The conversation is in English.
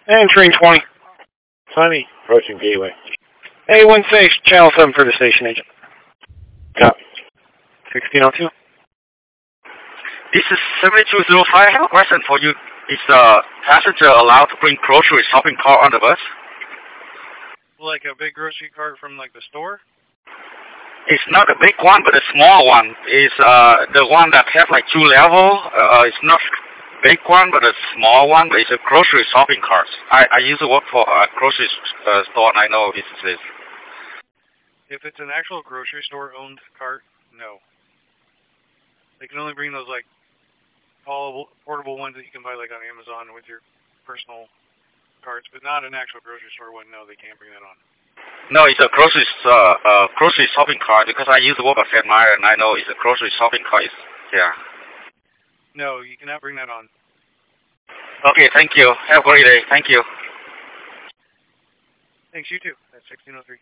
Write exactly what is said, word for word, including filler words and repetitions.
And train twenty. twenty, approaching Gateway. A one six, channel seven for the station agent. Copy. sixteen oh two. This is seven two zero five. I have a question for you. Is the passenger allowed to bring grocery shopping cart on the bus? Like a big grocery cart from like the store? It's not a big one, but a small one. It's uh, the one that has like two levels. Uh, it's not big one, but a small one. But it's a grocery shopping cart. I, I used to work for a grocery uh, store, and I know this is this. If it's an actual grocery store owned cart, no. They can only bring those like all portable ones that you can buy like on Amazon with your personal carts, but not an actual grocery store one. No, they can't bring that on. No, it's a grocery uh, uh, grocery shopping cart because I used to work at Fred Meyer, and I know it's a grocery shopping cart. It's, yeah. No, you cannot bring that on. Okay, thank you. Have a great day. Thank you. Thanks, you too. That's sixteen oh three.